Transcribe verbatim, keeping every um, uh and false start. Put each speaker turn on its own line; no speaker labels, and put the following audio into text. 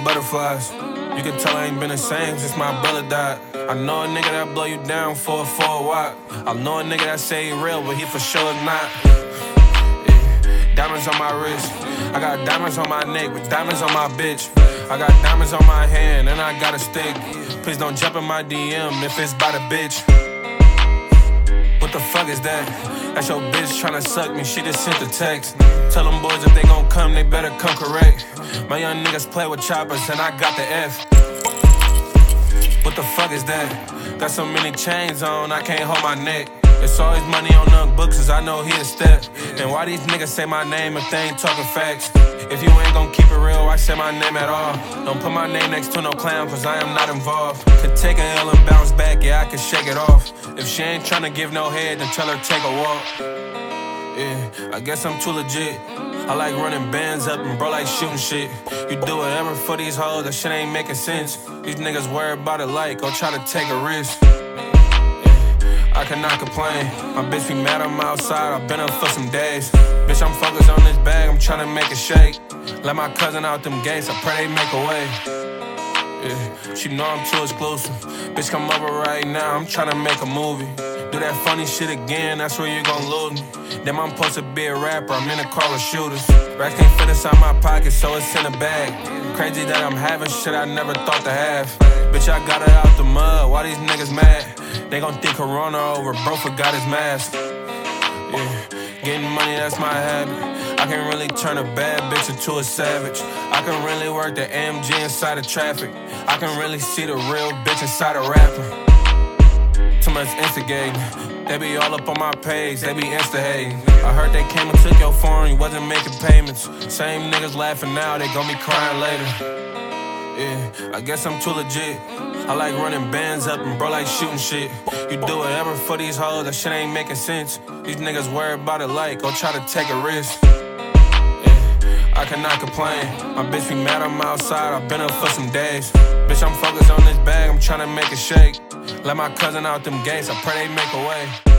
butterflies. You can tell I ain't been the same since my brother died. I know a nigga that blow you down for, for a while. I know a nigga that say he real, but he for sure is not. Yeah. Diamonds on my wrist, I got diamonds on my neck, but diamonds on my bitch. I got diamonds on my hand, and I got a stick. Please don't jump in my D M if it's by the bitch. What the fuck is that? That's your bitch tryna suck me, she just sent a text. Tell them boys if they gon' come, they better come correct. My young niggas play with choppers and I got the F. What the fuck is that? Got so many chains on, I can't hold my neck. It's always money on Nug Books, cause I know he a step. And why these niggas say my name if they ain't talking facts? If you ain't gon' keep it real, why say my name at all? Don't put my name next to no clown, cause I am not involved. Could take a L and bounce back, yeah, I can shake it off. If she ain't tryna give no head, then tell her take a walk. Yeah, I guess I'm too legit. I like running bands up and bro like shooting shit. You do whatever for these hoes, that shit ain't making sense. These niggas worry about it like, go try to take a risk. I cannot complain. My bitch be mad I'm outside, I've been up for some days. Bitch, I'm focused on this bag, I'm tryna make it shake. Let my cousin out them gates, I pray they make a way. Yeah, she know I'm too exclusive. Bitch, come over right now, I'm tryna make a movie. Do that funny shit again, that's where you gon' lose me. Then I'm supposed to be a rapper, I'm in a car with shooters. Racks can't fit inside my pocket, so it's in a bag. Crazy that I'm having shit I never thought to have. Bitch, I got it out the mud, why these niggas mad? They gon' think Corona over, bro forgot his mask. Yeah, getting money, that's my habit. I can really turn a bad bitch into a savage. I can really work the A M G inside of traffic. I can really see the real bitch inside of rapping. Too much instigating. They be all up on my page, they be insta-hating. I heard they came and took your phone, you wasn't making payments. Same niggas laughing now, they gon' be crying later. Yeah, I guess I'm too legit. I like running bands up and bro like shooting shit. You do whatever for these hoes, that shit ain't making sense. These niggas worry about it like, go try to take a risk. Yeah, I cannot complain. My bitch be mad I'm outside, I've been up for some days. Bitch, I'm focused on this bag, I'm tryna make it shake. Let my cousin out them gates, I pray they make a way.